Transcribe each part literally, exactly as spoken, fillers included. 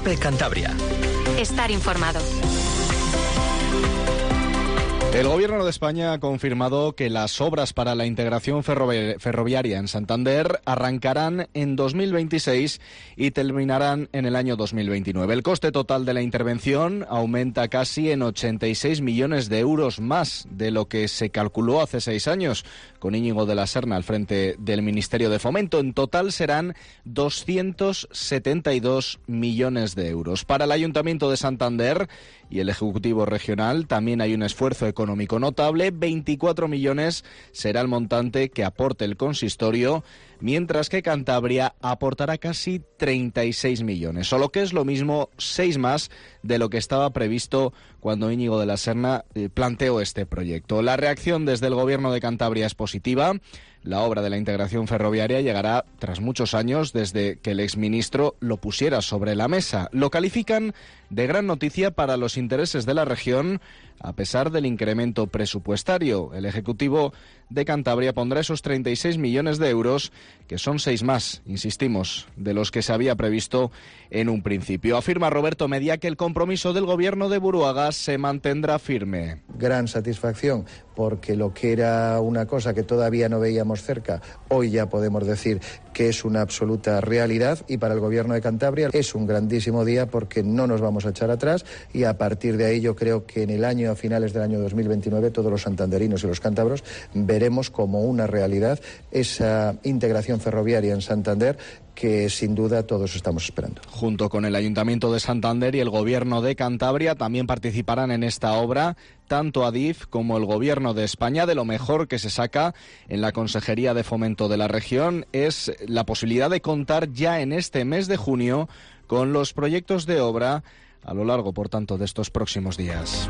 COPE Cantabria. Estar informado. El Gobierno de España ha confirmado que las obras para la integración ferrovi- ferroviaria en Santander arrancarán en dos mil veintiséis y terminarán en el año dos mil veintinueve. El coste total de la intervención aumenta casi en ochenta y seis millones de euros más de lo que se calculó hace seis años, con Íñigo de la Serna al frente del Ministerio de Fomento. En total serán doscientos setenta y dos millones de euros. Para el Ayuntamiento de Santander y el Ejecutivo Regional también hay un esfuerzo económico notable. veinticuatro millones será el montante que aporte el consistorio, mientras que Cantabria aportará casi treinta y seis millones, o lo que es lo mismo, seis más de lo que estaba previsto cuando Íñigo de la Serna eh, planteó este proyecto. La reacción desde el Gobierno de Cantabria es positiva. La obra de la integración ferroviaria llegará tras muchos años desde que el exministro lo pusiera sobre la mesa. Lo califican de gran noticia para los intereses de la región, a pesar del incremento presupuestario. El Ejecutivo de Cantabria pondrá esos treinta y seis millones de euros, que son seis más, insistimos, de los que se había previsto en un principio. Afirma Roberto Media que el compromiso del Gobierno de Buruaga se mantendrá firme. Gran satisfacción, porque lo que era una cosa que todavía no veíamos cerca, hoy ya podemos decir que es una absoluta realidad, y para el Gobierno de Cantabria es un grandísimo día porque no nos vamos a echar atrás, y a partir de ahí yo creo que en el año, a finales del año dos mil veintinueve, todos los santanderinos y los cántabros veremos como una realidad esa integración ferroviaria en Santander que sin duda todos estamos esperando. Junto con el Ayuntamiento de Santander y el Gobierno de Cantabria también participarán en esta obra tanto Adif como el Gobierno de España. De lo mejor que se saca en la Consejería de Fomento de la región es la posibilidad de contar ya en este mes de junio con los proyectos de obra a lo largo, por tanto, de estos próximos días.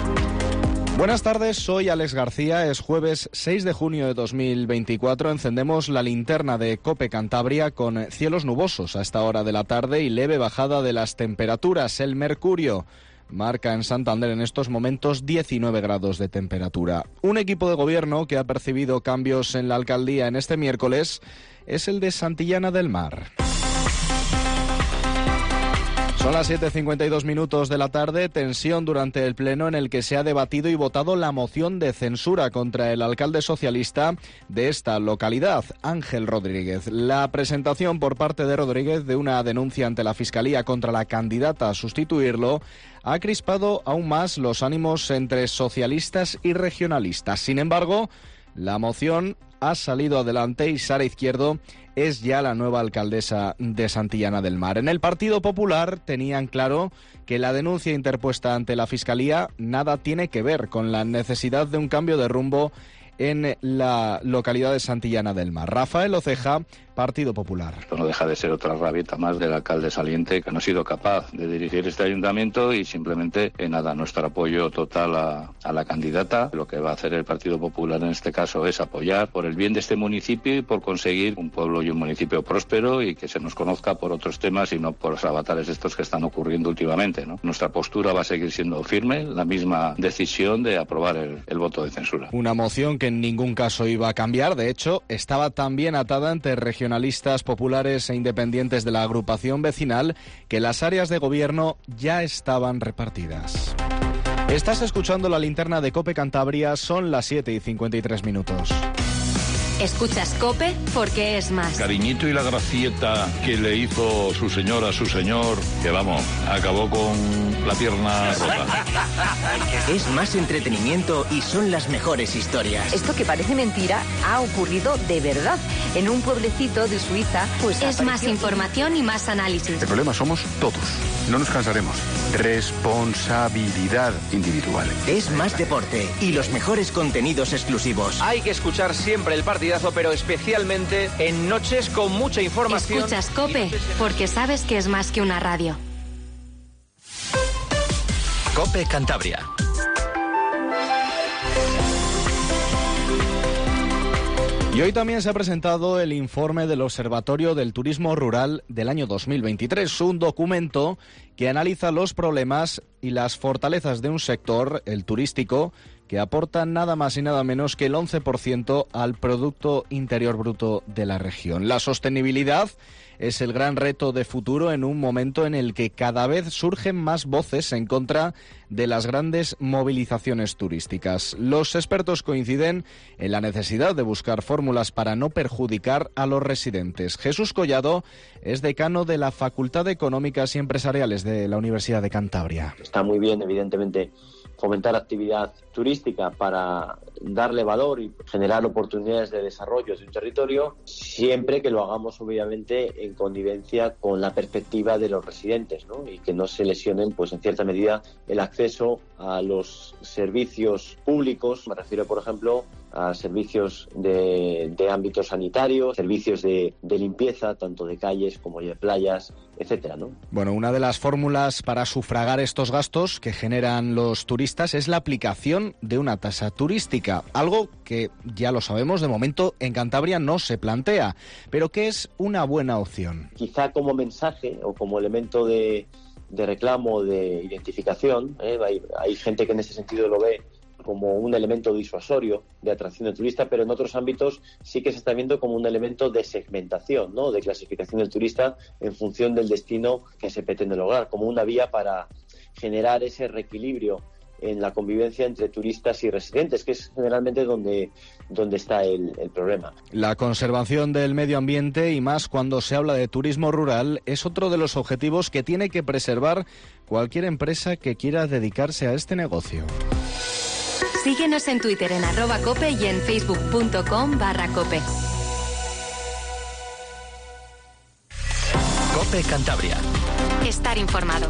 Buenas tardes, soy Alex García, es jueves seis de junio de dos mil veinticuatro, encendemos la linterna de COPE Cantabria con cielos nubosos a esta hora de la tarde y leve bajada de las temperaturas. El mercurio marca en Santander en estos momentos diecinueve grados de temperatura. Un equipo de gobierno que ha percibido cambios en la alcaldía en este miércoles es el de Santillana del Mar. Son las siete cincuenta y dos minutos de la tarde, tensión durante el pleno en el que se ha debatido y votado la moción de censura contra el alcalde socialista de esta localidad, Ángel Rodríguez. La presentación por parte de Rodríguez de una denuncia ante la Fiscalía contra la candidata a sustituirlo ha crispado aún más los ánimos entre socialistas y regionalistas. Sin embargo, la moción ha salido adelante y Sara Izquierdo es ya la nueva alcaldesa de Santillana del Mar. En el Partido Popular tenían claro que la denuncia interpuesta ante la Fiscalía nada tiene que ver con la necesidad de un cambio de rumbo en la localidad de Santillana del Mar. Rafael Oceja, Partido Popular. Esto no deja de ser otra rabieta más del alcalde saliente, que no ha sido capaz de dirigir este ayuntamiento, y simplemente eh, nada, nuestro apoyo total a, a la candidata. Lo que va a hacer el Partido Popular en este caso es apoyar por el bien de este municipio y por conseguir un pueblo y un municipio próspero y que se nos conozca por otros temas y no por los avatares estos que están ocurriendo últimamente, ¿no? Nuestra postura va a seguir siendo firme, la misma decisión de aprobar el, el voto de censura. Una moción que en ningún caso iba a cambiar, de hecho, estaba también atada entre regionalistas, populares e independientes de la agrupación vecinal, que las áreas de gobierno ya estaban repartidas. Estás escuchando la linterna de COPE Cantabria, son las siete y cincuenta y tres minutos. Escuchas COPE porque es más. Cariñito y la gracieta que le hizo su señor a su señor, que vamos, acabó con la pierna rota. Es más entretenimiento y son las mejores historias. Esto que parece mentira ha ocurrido de verdad. En un pueblecito de Suiza, pues es más información y más análisis. El problema somos todos. No nos cansaremos. Responsabilidad individual. Es más deporte y los mejores contenidos exclusivos. Hay que escuchar siempre el partidazo, pero especialmente en noches con mucha información. Escuchas COPE porque sabes que es más que una radio. COPE Cantabria. Y hoy también se ha presentado el informe del Observatorio del Turismo Rural del año dos mil veintitrés, un documento que analiza los problemas y las fortalezas de un sector, el turístico, que aporta nada más y nada menos que el once por ciento al Producto Interior Bruto de la región. La sostenibilidad es el gran reto de futuro en un momento en el que cada vez surgen más voces en contra de las grandes movilizaciones turísticas. Los expertos coinciden en la necesidad de buscar fórmulas para no perjudicar a los residentes. Jesús Collado es decano de la Facultad de Económicas y Empresariales de la Universidad de Cantabria. Está muy bien, evidentemente, fomentar actividad turística para darle valor y generar oportunidades de desarrollo de un territorio, siempre que lo hagamos obviamente en connivencia con la perspectiva de los residentes, ¿no? Y que no se lesionen, pues en cierta medida, el acceso a los servicios públicos. Me refiero, por ejemplo, a servicios de, de ámbito sanitario, servicios de, de limpieza, tanto de calles como de playas, etcétera, ¿no? Bueno, una de las fórmulas para sufragar estos gastos que generan los turistas es la aplicación de una tasa turística, algo que ya lo sabemos, de momento en Cantabria no se plantea, pero que es una buena opción. Quizá como mensaje o como elemento de, de reclamo, de identificación, ¿eh? hay, hay gente que en ese sentido lo ve como un elemento disuasorio de atracción del turista, pero en otros ámbitos sí que se está viendo como un elemento de segmentación, ¿no? De clasificación del turista en función del destino que se pretende lograr, como una vía para generar ese reequilibrio en la convivencia entre turistas y residentes, que es generalmente donde, donde está el, el problema. La conservación del medio ambiente, y más cuando se habla de turismo rural, es otro de los objetivos que tiene que preservar cualquier empresa que quiera dedicarse a este negocio. Síguenos en Twitter en arroba cope y en facebook.com barra cope. Cope Cantabria. Estar informado.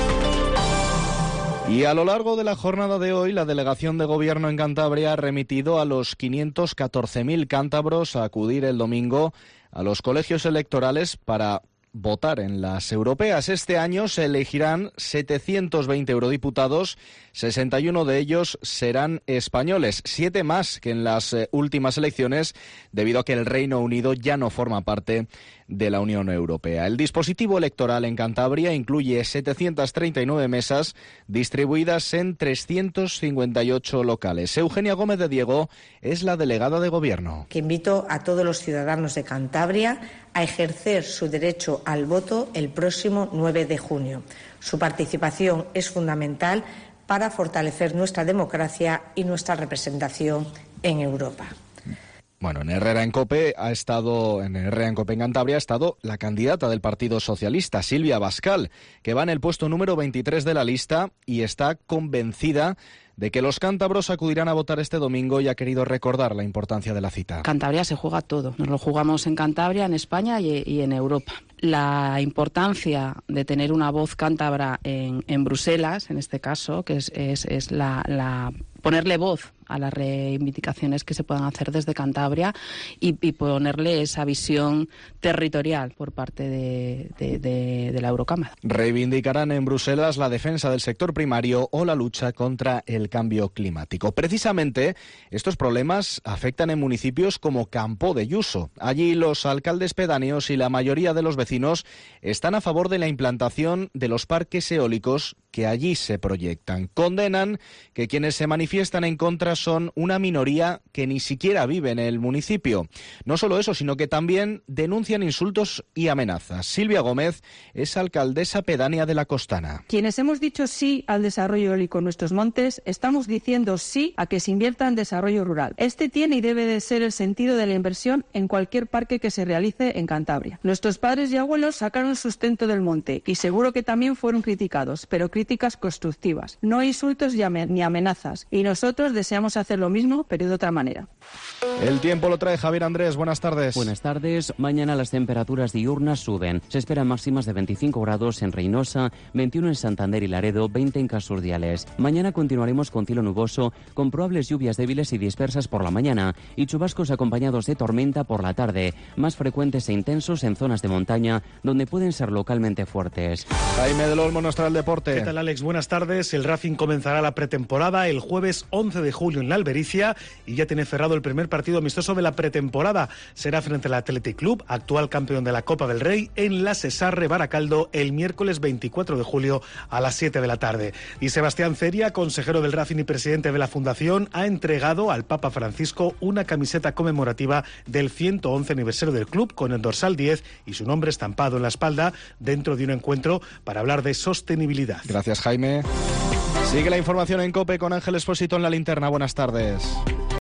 Y a lo largo de la jornada de hoy, la delegación de gobierno en Cantabria ha remitido a los quinientos catorce mil cántabros a acudir el domingo a los colegios electorales para votar en las europeas. Este año se elegirán setecientos veinte eurodiputados, sesenta y uno de ellos serán españoles, siete más que en las eh, últimas elecciones, debido a que el Reino Unido ya no forma parte de la Unión Europea. El dispositivo electoral en Cantabria incluye setecientas treinta y nueve mesas distribuidas en trescientos cincuenta y ocho locales. Eugenia Gómez de Diego es la delegada de gobierno. Que invito a todos los ciudadanos de Cantabria a ejercer su derecho al voto el próximo nueve de junio. Su participación es fundamental para fortalecer nuestra democracia y nuestra representación en Europa. Bueno, en Herrera en Cope ha estado, en Herrera en Cope en Cantabria ha estado la candidata del Partido Socialista, Silvia Bascal, que va en el puesto número veintitrés de la lista y está convencida de que los cántabros acudirán a votar este domingo y ha querido recordar la importancia de la cita. Cantabria se juega todo. Nos lo jugamos en Cantabria, en España y, y en Europa. La importancia de tener una voz cántabra en, en Bruselas, en este caso, que es, es, es la, la ponerle voz a las reivindicaciones que se puedan hacer desde Cantabria y, y ponerle esa visión territorial por parte de, de, de, de la Eurocámara. Reivindicarán en Bruselas la defensa del sector primario o la lucha contra el cambio climático. Precisamente, estos problemas afectan en municipios como Campo de Yuso. Allí los alcaldes pedáneos y la mayoría de los vecinos están a favor de la implantación de los parques eólicos que allí se proyectan. Condenan que quienes se manifiestan en contra son una minoría que ni siquiera vive en el municipio. No solo eso, sino que también denuncian insultos y amenazas. Silvia Gómez es alcaldesa pedánea de La Costana. Quienes hemos dicho sí al desarrollo eólico en nuestros montes, estamos diciendo sí a que se invierta en desarrollo rural. Este tiene y debe de ser el sentido de la inversión en cualquier parque que se realice en Cantabria. Nuestros padres y abuelos sacaron sustento del monte y seguro que también fueron criticados, pero críticas constructivas, no insultos ni amenazas. Y nosotros deseamos hacer lo mismo, pero de otra manera. El tiempo lo trae Javier Andrés. Buenas tardes. Buenas tardes. Mañana las temperaturas diurnas suben. Se esperan máximas de veinticinco grados en Reynosa, veintiuno en Santander y Laredo, veinte en Casurdiales. Mañana continuaremos con cielo nuboso, con probables lluvias débiles y dispersas por la mañana y chubascos acompañados de tormenta por la tarde, más frecuentes e intensos en zonas de montaña, donde pueden ser localmente fuertes. Jaime del Olmo nos trae el deporte. ¿Qué tal, Alex? Buenas tardes. El Racing comenzará la pretemporada el jueves once de julio. julio en la Albericia y ya tiene cerrado el primer partido amistoso de la pretemporada. Será frente al Athletic Club, actual campeón de la Copa del Rey, en la Cesarre Baracaldo el miércoles veinticuatro de julio a las siete de la tarde. Y Sebastián Ceria, consejero del Racing y presidente de la Fundación, ha entregado al Papa Francisco una camiseta conmemorativa del ciento once aniversario del club con el dorsal diez y su nombre estampado en la espalda dentro de un encuentro para hablar de sostenibilidad. Gracias, Jaime. Sigue la información en COPE con Ángel Expósito en la linterna. Buenas tardes.